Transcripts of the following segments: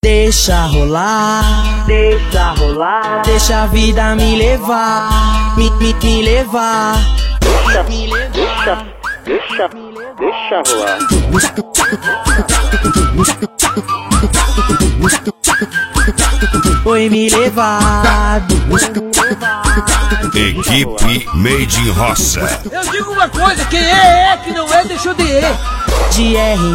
Deixa rolar, deixa rolar, deixa a vida me levar, me levar, Deixa rolar. Foi me levar. Equipe Made in Roça. Eu digo uma coisa, quem é, que não é, deixou de ir. De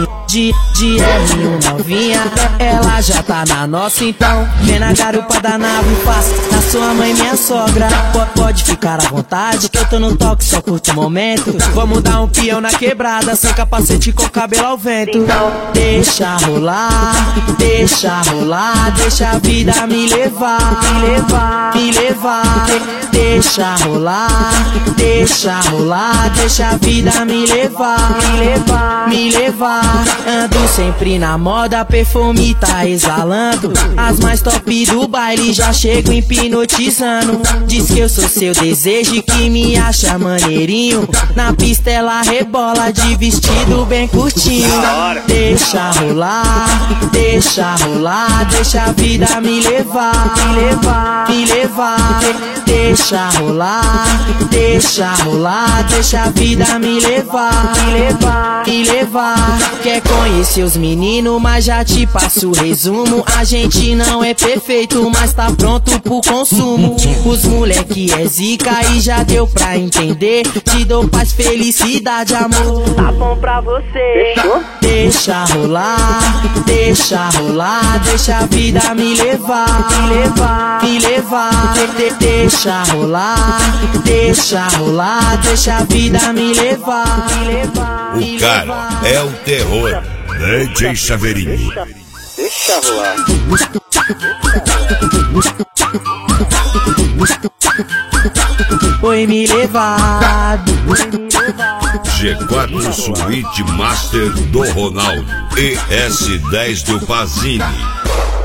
R1 novinha, ela já tá na nossa então. Vem na garupa da nave, passa na sua mãe, minha sogra. Pode ficar à vontade, que eu tô no toque, só curto o momento. Vamos dar um peão na quebrada, sem capacete com cabelo ao vento. Deixa rolar, deixa rolar, deixa a vida me levar, me levar. Deixa rolar, deixa rolar, deixa a vida me levar, me levar. Ando sempre na moda, perfume tá exalando. As mais top do baile já chego hipnotizando. Diz que eu sou seu desejo e que me acha maneirinho. Na pista ela rebola de vestido bem curtinho. Deixa rolar, deixa rolar, deixa a vida me levar, me levar. Deixa rolar, deixa rolar, deixa a vida me levar, me levar. Quer conhecer os meninos, mas já te passo o resumo. A gente não é perfeito, mas tá pronto pro consumo. Os moleque é zica e já deu pra entender. Te dou paz, felicidade, amor, tá bom pra você. Deixa rolar, deixa rolar, deixa a vida me levar, me levar. Deixa rolar, deixa rolar, deixa a vida me levar, O cara é o terror, DJ Chaveirinho. Deixa rolar. Foi me levar. G4 Suite Master do Ronaldo. ES10 do Pazini.